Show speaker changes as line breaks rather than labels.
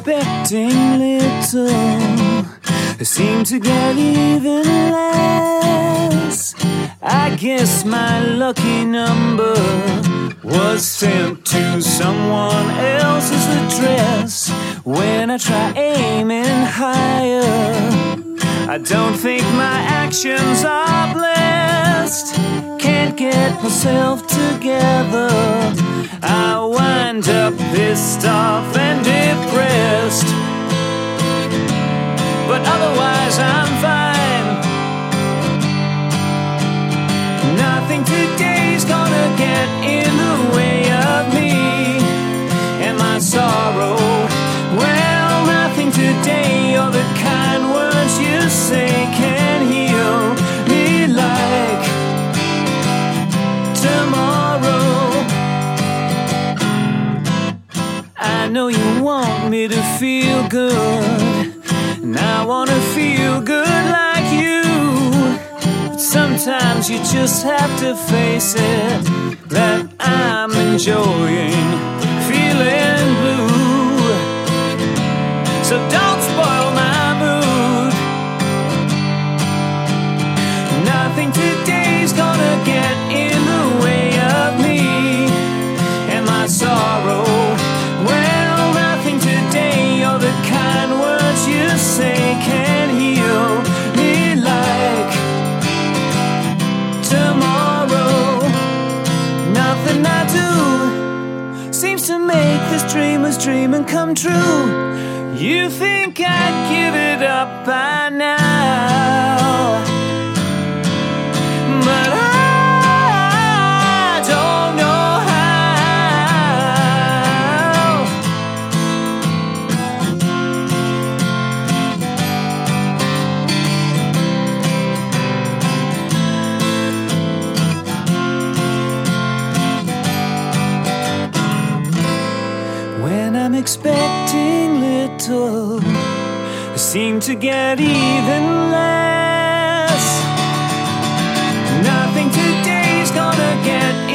expecting little, it seemed to get even less. I guess my lucky number was sent to someone else's address. When I try aiming higher, I don't think my actions are blessed. Can't get myself together, I wind up pissed off and depressed. But otherwise I'm fine. Nothing today's gonna get in the way of me and my sorrow. Well, nothing today, or the kind words you say can heal me like tomorrow. I know you want me to feel good, and I wanna feel good like you. But sometimes you just have to face it, that I'm enjoying feeling blue. So don't spoil my mood. Nothing today's gonna get in the way of me and my sorrow. Well, nothing today, or the kind words you say can heal me like tomorrow. Nothing I do seems to make this dreamer's dream and come true. You think I'd give it up by now, but I don't know how. When I'm expecting little, I seem to get even less. Nothing today's gonna get